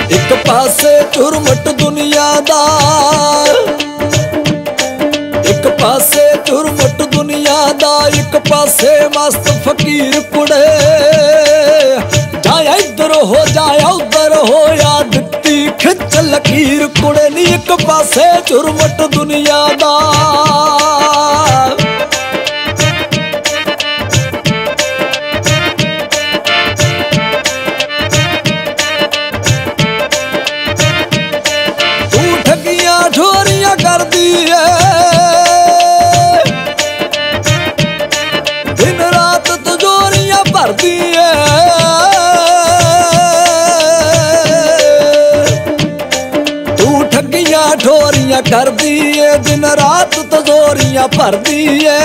एक पासे झुरमुट दुनिया दा, एक पासे झुरमुट दुनिया दा, एक पासे मस्त फकीर कुड़े। जाया इधर हो जाया उधर हो, या दित्ती खिच लकीर कुड़े नी। एक पासे झुरमुट दुनिया दा, ठोरियां कर दी है, दिन रात तिजोरियां भर दी है। तू ठगियां ठोरियां कर दी है, दिन रात तिजोरियां भर दी है।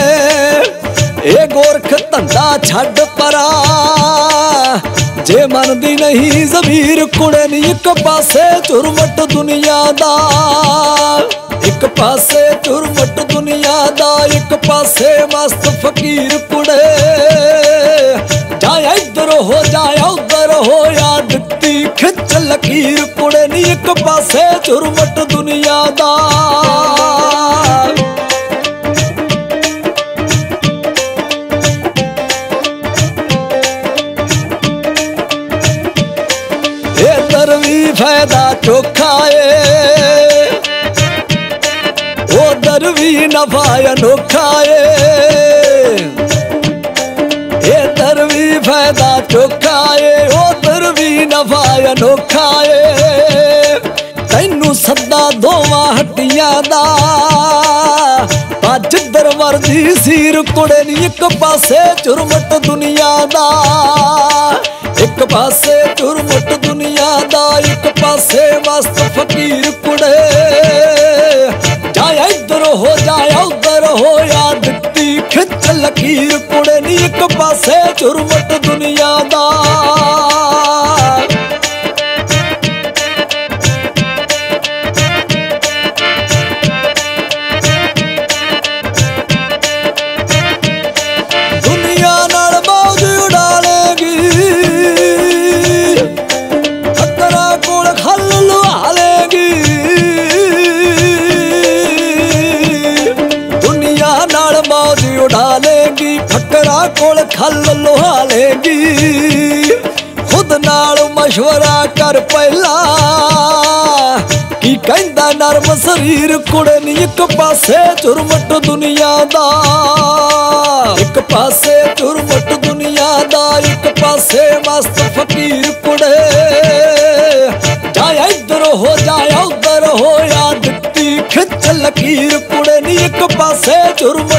ए गोरख धंधा छड्ड परा, जे मनदी नहीं ज़मीर कुड़े नी। एक पासे झुरमुट दुनिया दा, एक पासे झुरमुट दुनिया दा, एक पासे मस्त फकीर कुड़े। जाया इधर हो जाया उधर हो, या दित्ती खिच लकीर कुड़े नी। एक पासे झुरमुट दुनिया दा, इधर भी फायदा चोखा है, उधर भी नफा अनोखा है। इधर भी फायदा चोखा है, उधर भी नफा अनोखा है। तैनू सदा दोवां हट्टियां दा, जिधर मर्जी सीर कुड़े नी। एक पासे झुरमुट दुनिया दा, एक पासे झुरमुट दुनिया दा, एक पासे मस्त फकीर कुड़े। जाया इधर हो जाया उधर हो, या दित्ती खिच लकीर कुड़े नी। एक पासे झुरमुट दुनिया दा, दुनिया नाल मौज उड़ा लेगी, फकरा कोल खल लुहा लेगी। दुनिया नाल मौज उड़ा लेगी, फकरा कोल खल लुहा लेगी। खुद नाल मशवरा कर पहला, की कहंदा नरम शरीर कुड़े नी। एक पासे झुरमुट दुनिया दा, एक पासे झुरमुट दुनिया दा, एक पासे मस्त फकीर कुड़े। जाया इधर हो जाया उधर हो, या दित्ती खिच लकीर कुड़े नी। एक पासे झुरमुट